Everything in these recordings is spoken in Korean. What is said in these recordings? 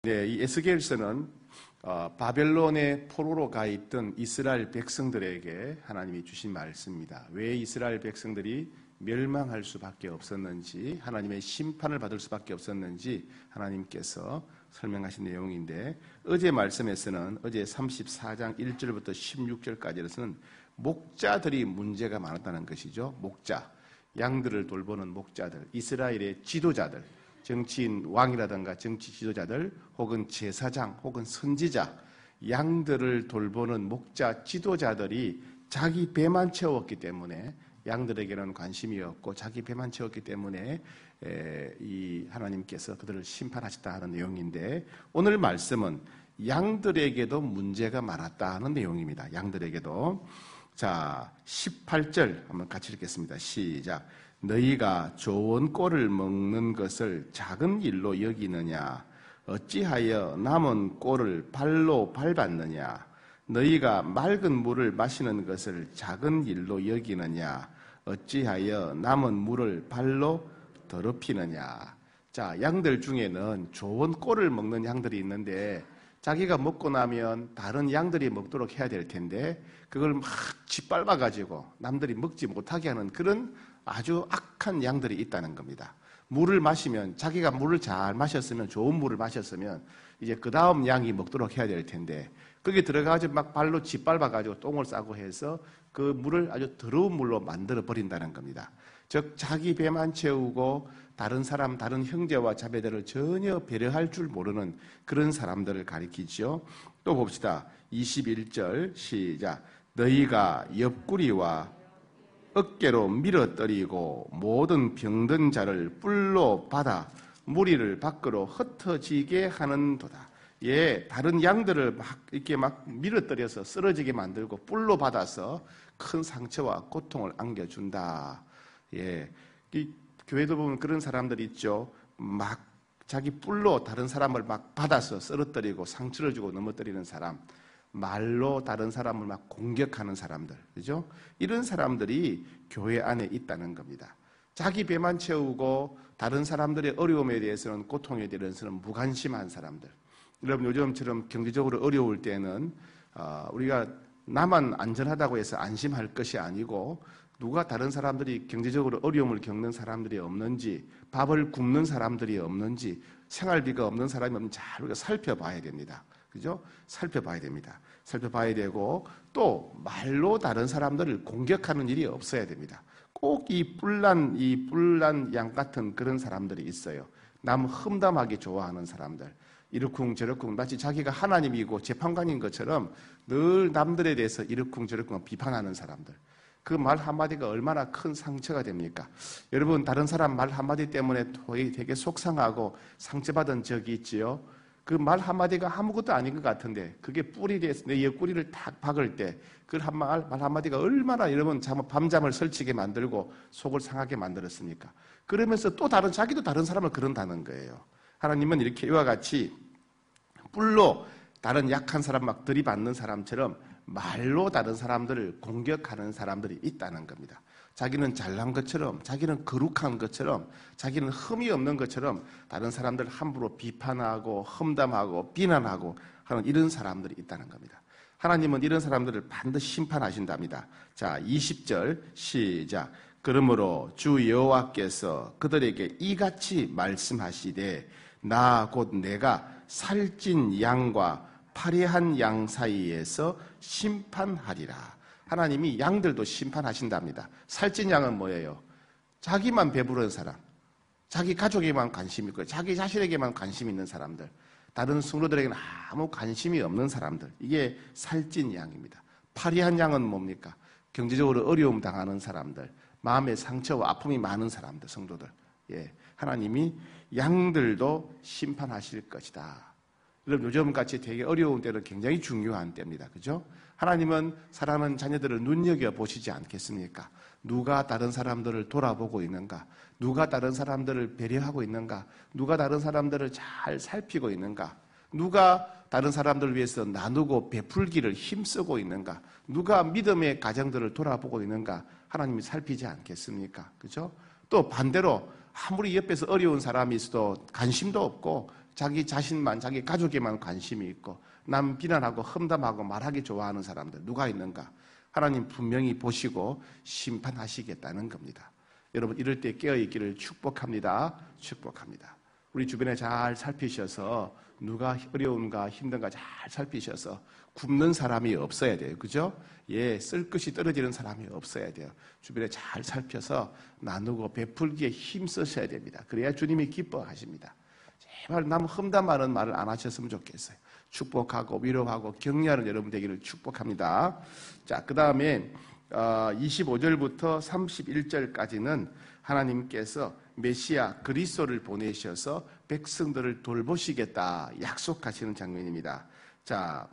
네, 이 에스겔서는 바벨론의 포로로 가 있던 이스라엘 백성들에게 하나님이 주신 말씀입니다. 왜 이스라엘 백성들이 멸망할 수밖에 없었는지, 하나님의 심판을 받을 수밖에 없었는지 하나님께서 설명하신 내용인데, 어제 말씀에서는 어제 34장 1절부터 16절까지에서는 목자들이 문제가 많았다는 것이죠. 목자, 양들을 돌보는 목자들, 이스라엘의 지도자들, 정치인 왕이라든가 정치 지도자들 혹은 제사장 혹은 선지자, 양들을 돌보는 목자 지도자들이 자기 배만 채웠기 때문에 양들에게는 관심이 없고 자기 배만 채웠기 때문에 이 하나님께서 그들을 심판하셨다 하는 내용인데, 오늘 말씀은 양들에게도 문제가 많았다 하는 내용입니다. 양들에게도. 자, 18절 한번 같이 읽겠습니다. 시작. 너희가 좋은 꼴을 먹는 것을 작은 일로 여기느냐? 어찌하여 남은 꼴을 발로 밟았느냐? 너희가 맑은 물을 마시는 것을 작은 일로 여기느냐? 어찌하여 남은 물을 발로 더럽히느냐? 자, 양들 중에는 좋은 꼴을 먹는 양들이 있는데, 자기가 먹고 나면 다른 양들이 먹도록 해야 될 텐데 그걸 막 짓밟아가지고 남들이 먹지 못하게 하는 그런 아주 악한 양들이 있다는 겁니다. 물을 마시면, 자기가 물을 잘 마셨으면, 좋은 물을 마셨으면 이제 그 다음 양이 먹도록 해야 될 텐데 거기 들어가가지고 막 발로 짓밟아가지고 똥을 싸고 해서 그 물을 아주 더러운 물로 만들어 버린다는 겁니다. 즉 자기 배만 채우고 다른 사람, 다른 형제와 자매들을 전혀 배려할 줄 모르는 그런 사람들을 가리키죠. 또 봅시다. 21절 시작. 너희가 옆구리와 어깨로 밀어뜨리고 모든 병든 자를 뿔로 받아 무리를 밖으로 흩어지게 하는도다. 예, 다른 양들을 이렇게 막 밀어뜨려서 쓰러지게 만들고 뿔로 받아서 큰 상처와 고통을 안겨준다. 예, 이 교회도 보면 그런 사람들이 있죠. 막 자기 뿔로 다른 사람을 막 받아서 쓰러뜨리고 상처를 주고 넘어뜨리는 사람, 말로 다른 사람을 막 공격하는 사람들, 그죠? 이런 사람들이 교회 안에 있다는 겁니다. 자기 배만 채우고 다른 사람들의 어려움에 대해서는, 고통에 대해서는 무관심한 사람들. 여러분, 요즘처럼 경제적으로 어려울 때는 우리가 나만 안전하다고 해서 안심할 것이 아니고, 누가 다른 사람들이 경제적으로 어려움을 겪는 사람들이 없는지, 밥을 굶는 사람들이 없는지, 생활비가 없는 사람이 없는지 잘 우리가 살펴봐야 됩니다. 그죠? 살펴봐야 됩니다. 살펴봐야 되고, 또 말로 다른 사람들을 공격하는 일이 없어야 됩니다. 꼭 이 뿔난 양 같은 그런 사람들이 있어요. 남 험담하기 좋아하는 사람들. 이러쿵저러쿵 마치 자기가 하나님이고 재판관인 것처럼 늘 남들에 대해서 이러쿵저러쿵 비판하는 사람들. 그 말 한마디가 얼마나 큰 상처가 됩니까? 여러분, 다른 사람 말 한마디 때문에 되게 속상하고 상처받은 적이 있지요? 그 말 한마디가 아무것도 아닌 것 같은데 그게 뿔이 돼서 내 옆구리를 탁 박을 때 그 말 한마디가 얼마나 여러분 밤잠을 설치게 만들고 속을 상하게 만들었습니까? 그러면서 또 자기도 다른 사람을 그런다는 거예요. 하나님은 이렇게 이와 같이 뿔로 다른 약한 사람 막 들이받는 사람처럼 말로 다른 사람들을 공격하는 사람들이 있다는 겁니다. 자기는 잘난 것처럼, 자기는 거룩한 것처럼, 자기는 흠이 없는 것처럼 다른 사람들 함부로 비판하고 험담하고 비난하고 하는 이런 사람들이 있다는 겁니다. 하나님은 이런 사람들을 반드시 심판하신답니다. 자, 20절 시작. 그러므로 주 여호와께서 그들에게 이같이 말씀하시되 나 곧 내가 살찐 양과 파리한 양 사이에서 심판하리라. 하나님이 양들도 심판하신답니다. 살찐 양은 뭐예요? 자기만 배부른 사람, 자기 가족에만 관심 있고 자기 자신에게만 관심 있는 사람들, 다른 성도들에게는 아무 관심이 없는 사람들, 이게 살찐 양입니다. 파리한 양은 뭡니까? 경제적으로 어려움 당하는 사람들, 마음의 상처와 아픔이 많은 사람들, 성도들. 예, 하나님이 양들도 심판하실 것이다. 여러분, 요즘같이 되게 어려운 때는 굉장히 중요한 때입니다. 그죠? 하나님은 사랑하는 자녀들을 눈여겨보시지 않겠습니까? 누가 다른 사람들을 돌아보고 있는가? 누가 다른 사람들을 배려하고 있는가? 누가 다른 사람들을 잘 살피고 있는가? 누가 다른 사람들을 위해서 나누고 베풀기를 힘쓰고 있는가? 누가 믿음의 가정들을 돌아보고 있는가? 하나님이 살피지 않겠습니까? 그죠? 또 반대로 아무리 옆에서 어려운 사람이 있어도 관심도 없고 자기 자신만, 자기 가족에만 관심이 있고 남 비난하고 험담하고 말하기 좋아하는 사람들 누가 있는가? 하나님 분명히 보시고 심판하시겠다는 겁니다. 여러분 이럴 때 깨어있기를 축복합니다. 축복합니다. 우리 주변에 잘 살피셔서 누가 어려운가 힘든가 잘 살피셔서 굶는 사람이 없어야 돼요. 그죠? 예, 쓸 것이 떨어지는 사람이 없어야 돼요. 주변에 잘 살펴서 나누고 베풀기에 힘쓰셔야 됩니다. 그래야 주님이 기뻐하십니다. 제발 남 험담하는 말을 안 하셨으면 좋겠어요. 축복하고 위로하고 격려하는 여러분 되기를 축복합니다. 자, 그 다음에 25절부터 31절까지는 하나님께서 메시아 그리스도를 보내셔서 백성들을 돌보시겠다 약속하시는 장면입니다. 자,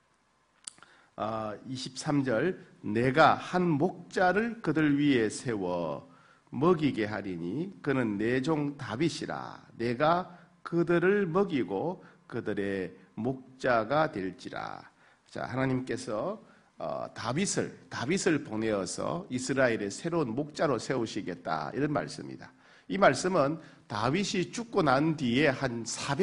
23절 내가 한 목자를 그들 위에 세워 먹이게 하리니 그는 내 종 다윗이라 내가 그들을 먹이고 그들의 목자가 될지라. 자, 하나님께서 다윗을 보내어서 이스라엘의 새로운 목자로 세우시겠다 이런 말씀입니다. 이 말씀은 다윗이 죽고 난 뒤에 한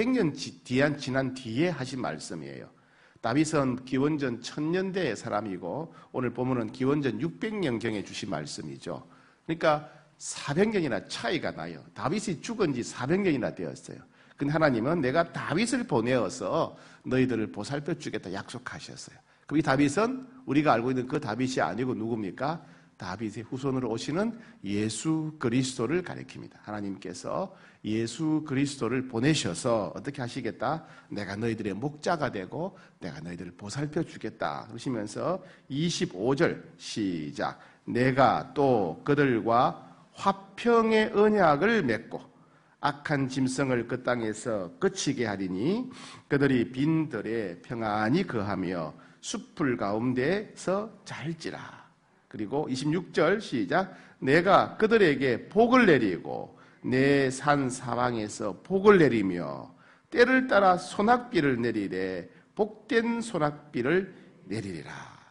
400년 지난 뒤에 하신 말씀이에요. 다윗은 기원전 1000년대의 사람이고 오늘 보면은 기원전 600년경에 주신 말씀이죠. 그러니까 400년이나 차이가 나요. 다윗이 죽은 지 400년이나 되었어요. 근데 하나님은 내가 다윗을 보내어서 너희들을 보살펴 주겠다 약속하셨어요. 그럼 이 다윗은 우리가 알고 있는 그 다윗이 아니고 누굽니까? 다윗의 후손으로 오시는 예수 그리스도를 가리킵니다. 하나님께서 예수 그리스도를 보내셔서 어떻게 하시겠다? 내가 너희들의 목자가 되고 내가 너희들을 보살펴 주겠다 그러시면서 25절 시작. 내가 또 그들과 화평의 언약을 맺고 악한 짐승을 그 땅에서 그치게 하리니 그들이 빈 들에 평안히 거하며 숲풀 가운데서 잘지라. 그리고 26절 시작. 내가 그들에게 복을 내리고 내 산 사방에서 복을 내리며 때를 따라 소낙비를 내리되 복된 소낙비를 내리리라.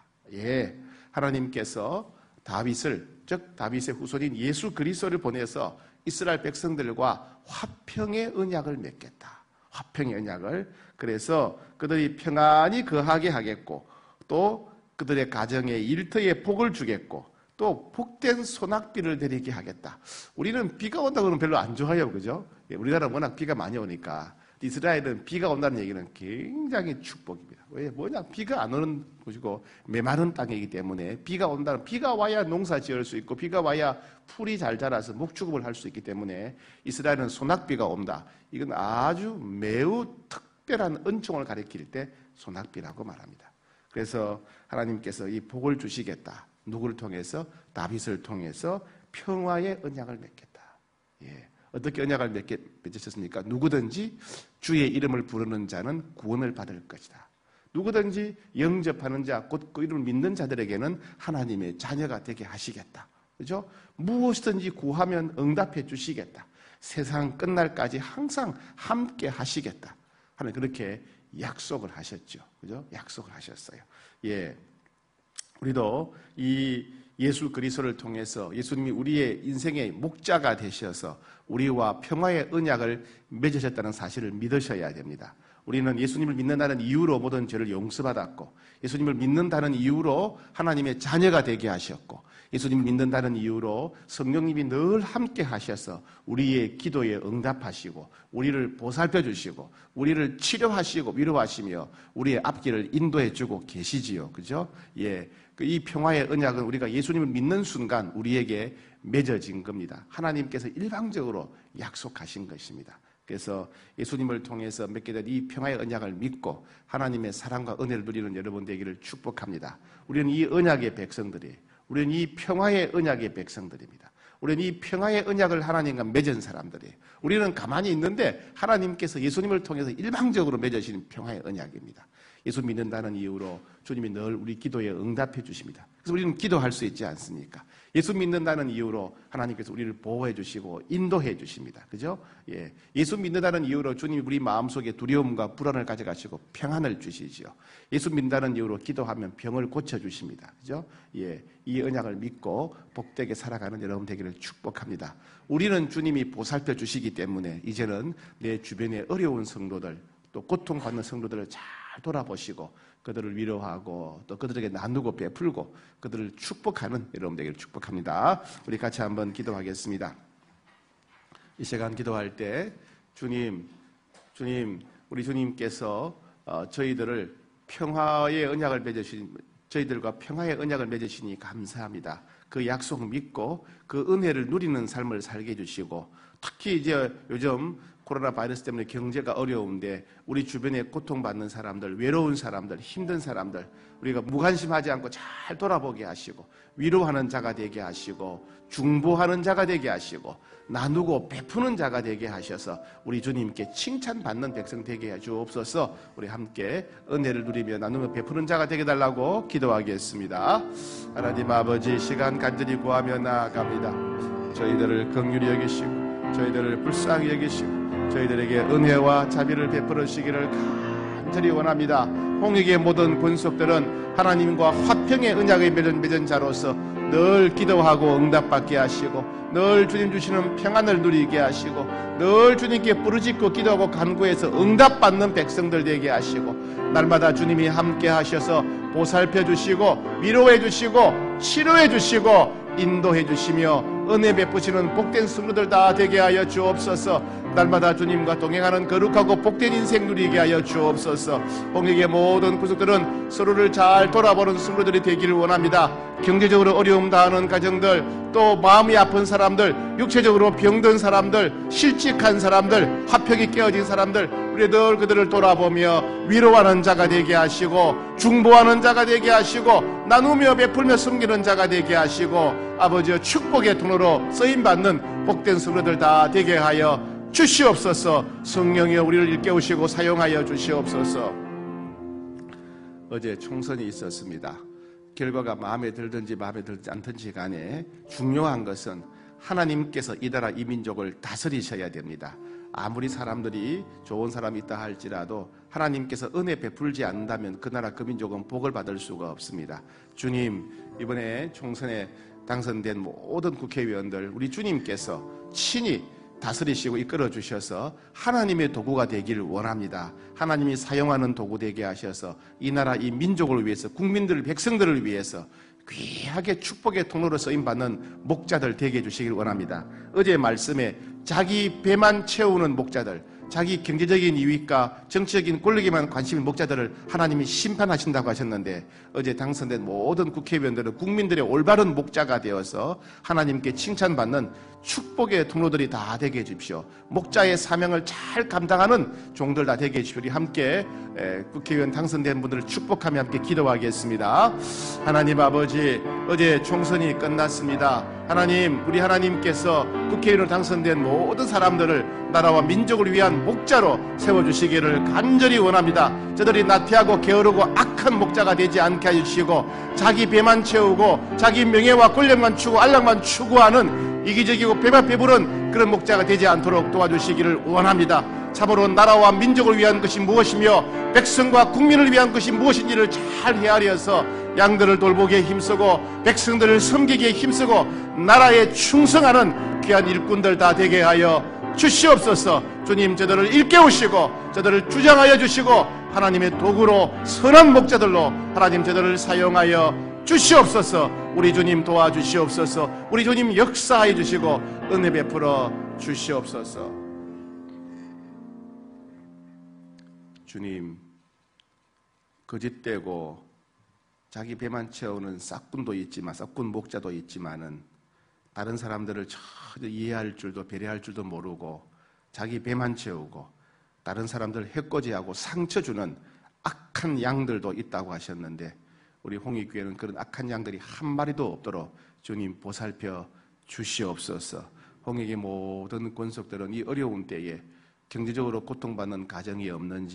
예, 하나님께서 다윗을 즉 다윗의 후손인 예수 그리스도를 보내서 이스라엘 백성들과 화평의 언약을 맺겠다. 화평의 언약을. 그래서 그들이 평안히 거하게 하겠고 또 그들의 가정에 일터에 복을 주겠고 또 복된 소낙비를 내리게 하겠다. 우리는 비가 온다고 하면 별로 안 좋아요. 그죠? 우리나라는 워낙 비가 많이 오니까. 이스라엘은 비가 온다는 얘기는 굉장히 축복입니다. 왜? 뭐냐? 비가 안 오는 곳이고 메마른 땅이기 때문에 비가 온다는, 비가 와야 농사 지을 수 있고 비가 와야 풀이 잘 자라서 목축업을 할 수 있기 때문에 이스라엘은 소낙비가 온다. 이건 아주 매우 특별한 은총을 가리킬 때 소낙비라고 말합니다. 그래서 하나님께서 이 복을 주시겠다. 누구를 통해서? 다윗을 통해서 평화의 언약을 맺겠다. 예. 어떻게 언약을 맺으셨습니까? 누구든지 주의 이름을 부르는 자는 구원을 받을 것이다. 누구든지 영접하는 자, 곧 그 이름을 믿는 자들에게는 하나님의 자녀가 되게 하시겠다. 그죠? 무엇이든지 구하면 응답해 주시겠다. 세상 끝날까지 항상 함께 하시겠다. 하는 그렇게 약속을 하셨죠. 그죠? 약속을 하셨어요. 예. 우리도 이 예수 그리스도를 통해서 예수님이 우리의 인생의 목자가 되셔서 우리와 평화의 언약을 맺으셨다는 사실을 믿으셔야 됩니다. 우리는 예수님을 믿는다는 이유로 모든 죄를 용서받았고 예수님을 믿는다는 이유로 하나님의 자녀가 되게 하셨고 예수님을 믿는다는 이유로 성령님이 늘 함께 하셔서 우리의 기도에 응답하시고 우리를 보살펴 주시고 우리를 치료하시고 위로하시며 우리의 앞길을 인도해 주고 계시지요. 그죠? 예. 이 평화의 언약은 우리가 예수님을 믿는 순간 우리에게 맺어진 겁니다. 하나님께서 일방적으로 약속하신 것입니다. 그래서 예수님을 통해서 맺게 된 이 평화의 언약을 믿고 하나님의 사랑과 은혜를 누리는 여러분 되기를 축복합니다. 우리는 이 언약의 백성들이, 우리는 이 평화의 언약의 백성들입니다. 우리는 이 평화의 언약을 하나님과 맺은 사람들이, 우리는 가만히 있는데 하나님께서 예수님을 통해서 일방적으로 맺으시는 평화의 언약입니다. 예수 믿는다는 이유로 주님이 늘 우리 기도에 응답해 주십니다. 그래서 우리는 기도할 수 있지 않습니까? 예수 믿는다는 이유로 하나님께서 우리를 보호해 주시고 인도해 주십니다. 그죠? 예. 예수 믿는다는 이유로 주님이 우리 마음속에 두려움과 불안을 가져가시고 평안을 주시죠. 예수 믿는다는 이유로 기도하면 병을 고쳐 주십니다. 그죠? 예. 이 언약을 믿고 복되게 살아가는 여러분 되기를 축복합니다. 우리는 주님이 보살펴 주시기 때문에 이제는 내 주변에 어려운 성도들, 또 고통받는 성도들을 잘 돌아보시고 그들을 위로하고 또 그들에게 나누고 베풀고 그들을 축복하는 여러분 되기를 축복합니다. 우리 같이 한번 기도하겠습니다. 이 시간 기도할 때 주님, 우리 주님께서 저희들을 평화의 언약을 맺으신 저희들과 평화의 언약을 맺으시니 감사합니다. 그 약속 믿고 그 은혜를 누리는 삶을 살게 해주시고 특히 이제 요즘 코로나 바이러스 때문에 경제가 어려운데 우리 주변에 고통받는 사람들, 외로운 사람들, 힘든 사람들 우리가 무관심하지 않고 잘 돌아보게 하시고 위로하는 자가 되게 하시고 중보하는 자가 되게 하시고 나누고 베푸는 자가 되게 하셔서 우리 주님께 칭찬받는 백성 되게 해 주옵소서. 우리 함께 은혜를 누리며 나누며 베푸는 자가 되게 달라고 기도하겠습니다. 하나님 아버지, 시간 간절히 구하며 나아갑니다. 저희들을 긍휼히 여기시고 저희들을 불쌍히 여기시고 저희들에게 은혜와 자비를 베풀어 주시기를 간절히 원합니다. 홍익의 모든 권속들은 하나님과 화평의 언약을 맺은 자로서 늘 기도하고 응답받게 하시고 늘 주님 주시는 평안을 누리게 하시고 늘 주님께 부르짖고 기도하고 간구해서 응답받는 백성들 되게 하시고 날마다 주님이 함께 하셔서 보살펴 주시고 위로해 주시고 치료해 주시고 인도해 주시며 은혜 베푸시는 복된 성도들 다 되게 하여 주옵소서. 날마다 주님과 동행하는 거룩하고 복된 인생 누리게 하여 주옵소서. 홍익의 모든 구속들은 서로를 잘 돌아보는 성도들이 되기를 원합니다. 경제적으로 어려움 당하는 가정들, 또 마음이 아픈 사람들, 육체적으로 병든 사람들, 실직한 사람들, 화평이 깨어진 사람들, 우리 늘 그들을 돌아보며 위로하는 자가 되게 하시고 중보하는 자가 되게 하시고 나누며 베풀며 섬기는 자가 되게 하시고 아버지의 축복의 통로로 쓰임받는 복된 성도들 다 되게 하여 주시옵소서. 성령이여 우리를 일깨우시고 사용하여 주시옵소서. 어제 총선이 있었습니다. 결과가 마음에 들든지 마음에 들지 않든지 간에 중요한 것은 하나님께서 이 나라 이 민족을 다스리셔야 됩니다. 아무리 사람들이 좋은 사람이 있다 할지라도 하나님께서 은혜 베풀지 않는다면 그 나라 그 민족은 복을 받을 수가 없습니다. 주님, 이번에 총선에 당선된 모든 국회의원들 우리 주님께서 친히 다스리시고 이끌어 주셔서 하나님의 도구가 되기를 원합니다. 하나님이 사용하는 도구 되게 하셔서 이 나라 이 민족을 위해서 국민들 백성들을 위해서 귀하게 축복의 통로로 쓰임받는 목자들 되게 해주시길 원합니다. 어제 말씀에 자기 배만 채우는 목자들, 자기 경제적인 이익과 정치적인 권력에만 관심 있는 목자들을 하나님이 심판하신다고 하셨는데 어제 당선된 모든 국회의원들은 국민들의 올바른 목자가 되어서 하나님께 칭찬받는 축복의 통로들이 다 되게 해주십시오. 목자의 사명을 잘 감당하는 종들 다 되게 해주십시오. 우리 함께 국회의원 당선된 분들을 축복하며 함께 기도하겠습니다. 하나님 아버지, 어제 총선이 끝났습니다. 하나님, 우리 하나님께서 국회의원으로 당선된 모든 사람들을 나라와 민족을 위한 목자로 세워주시기를 간절히 원합니다. 저들이 나태하고 게으르고 악한 목자가 되지 않게 해주시고 자기 배만 채우고 자기 명예와 권력만 추구하고 안락만 추구하는 이기적이고 배만 배부른 그런 목자가 되지 않도록 도와주시기를 원합니다. 참으로 나라와 민족을 위한 것이 무엇이며 백성과 국민을 위한 것이 무엇인지를 잘 헤아려서 양들을 돌보기에 힘쓰고 백성들을 섬기기에 힘쓰고 나라에 충성하는 귀한 일꾼들 다 되게 하여 주시옵소서. 주님, 저들을 일깨우시고 저들을 주장하여 주시고 하나님의 도구로 선한 목자들로 하나님 저들을 사용하여 주시옵소서. 우리 주님 도와주시옵소서. 우리 주님 역사하여 주시고 은혜 베풀어 주시옵소서. 주님, 거짓되고 자기 배만 채우는 싹군도 있지만 싹군 목자도 있지만은 다른 사람들을 전혀 이해할 줄도 배려할 줄도 모르고 자기 배만 채우고 다른 사람들을 해코지하고 상처 주는 악한 양들도 있다고 하셨는데 우리 홍익교회는 그런 악한 양들이 한 마리도 없도록 주님 보살펴 주시옵소서. 홍익의 모든 권속들은 이 어려운 때에 경제적으로 고통받는 가정이 없는지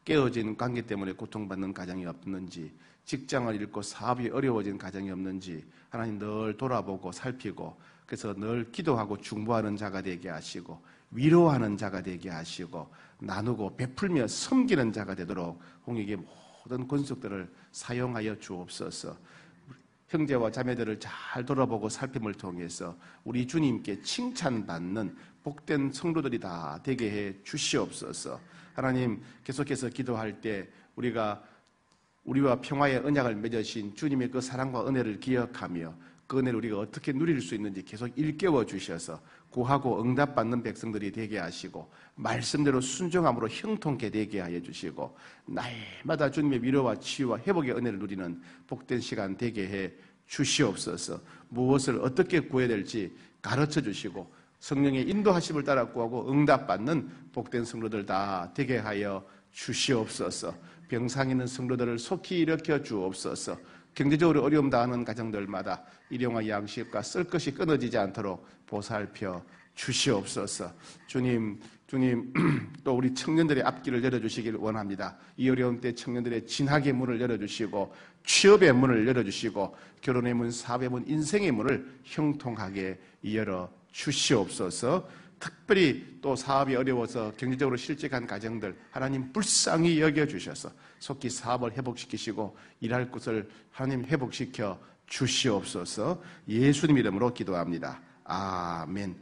깨어진 관계 때문에 고통받는 가정이 없는지, 직장을 잃고 사업이 어려워진 가정이 없는지 하나님 늘 돌아보고 살피고, 그래서 늘 기도하고 중보하는 자가 되게 하시고, 위로하는 자가 되게 하시고, 나누고 베풀며 섬기는 자가 되도록 홍익의 모든 권속들을 사용하여 주옵소서. 형제와 자매들을 잘 돌아보고 살핌을 통해서 우리 주님께 칭찬받는 복된 성도들이 다 되게 해 주시옵소서. 하나님, 계속해서 기도할 때 우리와 평화의 언약을 맺으신 주님의 그 사랑과 은혜를 기억하며 그 은혜를 우리가 어떻게 누릴 수 있는지 계속 일깨워 주셔서 구하고 응답받는 백성들이 되게 하시고, 말씀대로 순종함으로 형통케 되게 하여 주시고, 날마다 주님의 위로와 치유와 회복의 은혜를 누리는 복된 시간 되게 해 주시옵소서. 무엇을 어떻게 구해야 될지 가르쳐 주시고, 성령의 인도하심을 따라 구하고 응답받는 복된 성도들 다 되게 하여 주시옵소서. 병상 있는 성도들을 속히 일으켜 주옵소서. 경제적으로 어려움 당하는 가정들마다 일용할 양식과 쓸 것이 끊어지지 않도록 보살펴 주시옵소서. 주님, 또 우리 청년들의 앞길을 열어주시길 원합니다. 이 어려운 때 청년들의 진학의 문을 열어주시고, 취업의 문을 열어주시고, 결혼의 문, 사업의 문, 인생의 문을 형통하게 열어 주시옵소서. 특별히 또 사업이 어려워서 경제적으로 실직한 가정들 하나님 불쌍히 여겨주셔서 속히 사업을 회복시키시고 일할 곳을 하나님 회복시켜 주시옵소서. 예수님 이름으로 기도합니다. 아멘.